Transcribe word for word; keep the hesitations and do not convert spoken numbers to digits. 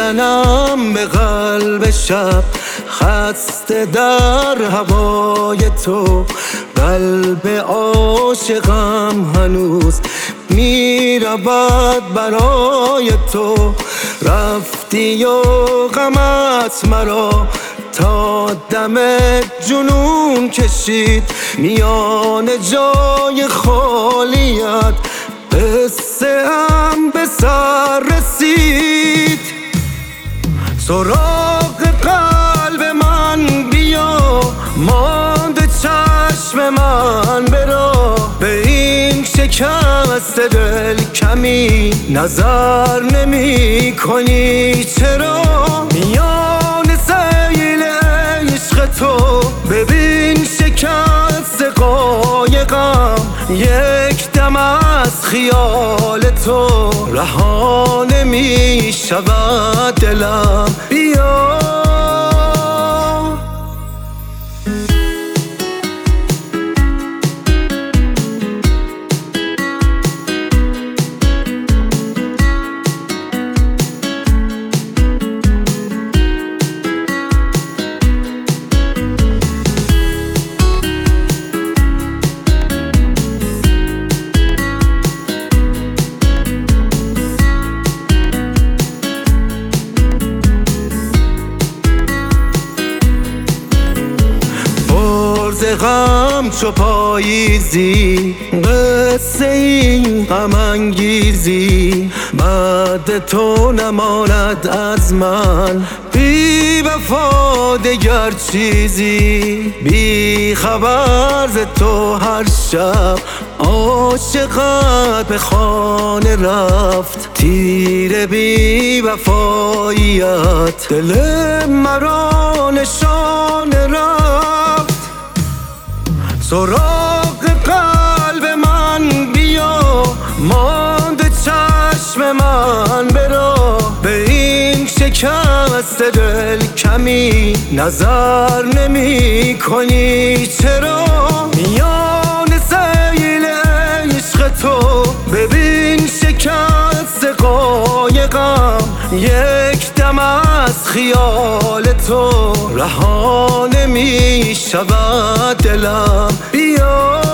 میزنم به قلب شب، خسته در هوای تو. قلب عاشقم هنوز میرود برای تو. رفتی و غمت مرا تا دم جنون کشید، میان جای خالیت قصه هم به سر رسید. سراغ قلب من بیا، مانده چشم من برا، به این شکست دل کمی نظر نمی کنی چرا؟ میان سیل عشق تو ببین شکست قایقم، یک دم از خیال تو رها نمی شود دلم. بیا غم چو پاییزی، قصه ای غم انگیزی، بعد تو نماند از من بی وفا دگر چیزی. بی خبر ز تو هر شب عاشقت به خانه رفت، تیر بی وفاییت دل مرا نشان رفت. سراغ قلب من بیا، مانده چشم من برا، به این شکست دل کمی نظر نمی کنی چرا؟ میان سیل عشق تو ببین شکست قایقم، یک دم از خیال تو رها نمی شود دلم. بیا